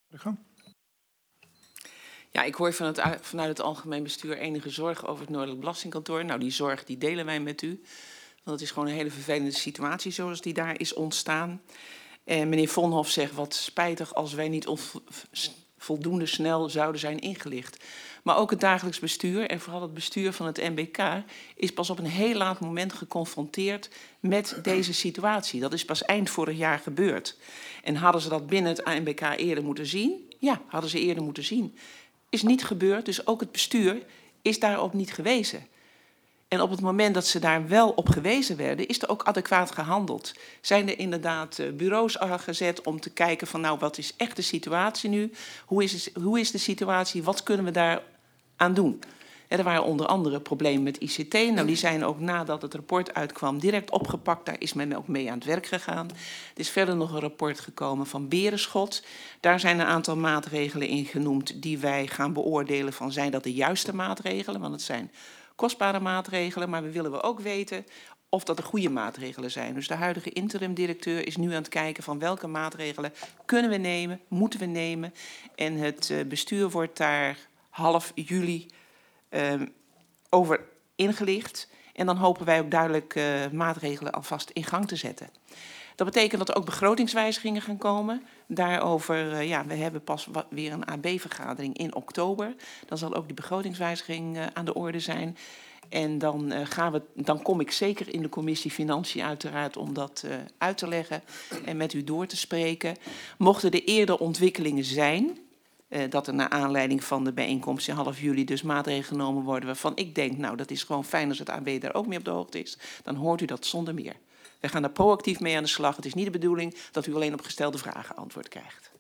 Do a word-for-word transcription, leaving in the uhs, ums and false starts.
De gang. Ja, ik hoor van het, vanuit het algemeen bestuur enige zorg over het Noordelijk Belastingkantoor. Nou, die zorg die delen wij met u. Want het is gewoon een hele vervelende situatie zoals die daar is ontstaan. En meneer Vonhoff zegt, wat spijtig als wij niet voldoende snel zouden zijn ingelicht. Maar ook het dagelijks bestuur en vooral het bestuur van het N B K is pas op een heel laat moment geconfronteerd met deze situatie. Dat is pas eind vorig jaar gebeurd. En hadden ze dat binnen het N B K eerder moeten zien? Ja, hadden ze eerder moeten zien. Is niet gebeurd, dus ook het bestuur is daarop niet gewezen. En op het moment dat ze daar wel op gewezen werden, is er ook adequaat gehandeld. Zijn er inderdaad bureaus gezet om te kijken van nou, wat is echt de situatie nu? Hoe is, hoe is de situatie? Wat kunnen we daar aan doen? Er waren onder andere problemen met I C T. Nou, die zijn ook nadat het rapport uitkwam direct opgepakt. Daar is men ook mee aan het werk gegaan. Er is verder nog een rapport gekomen van Berenschot. Daar zijn een aantal maatregelen in genoemd die wij gaan beoordelen van zijn dat de juiste maatregelen? Want het zijn kostbare maatregelen, maar we willen we ook weten of dat de goede maatregelen zijn. Dus de huidige interim-directeur is nu aan het kijken van welke maatregelen kunnen we nemen, moeten we nemen. En het bestuur wordt daar half juli uh, over ingelicht. En dan hopen wij ook duidelijk uh, maatregelen alvast in gang te zetten. Dat betekent dat er ook begrotingswijzigingen gaan komen. Daarover, uh, ja, we hebben pas wat, weer een A B-vergadering in oktober. Dan zal ook die begrotingswijziging uh, aan de orde zijn. En dan, uh, gaan we, dan kom ik zeker in de commissie Financiën uiteraard om dat uh, uit te leggen en met u door te spreken. Mochten er eerder ontwikkelingen zijn, uh, dat er naar aanleiding van de bijeenkomst in half juli dus maatregelen genomen worden waarvan ik denk, nou dat is gewoon fijn als het A B daar ook mee op de hoogte is, dan hoort u dat zonder meer. We gaan daar proactief mee aan de slag. Het is niet de bedoeling dat u alleen op gestelde vragen antwoord krijgt.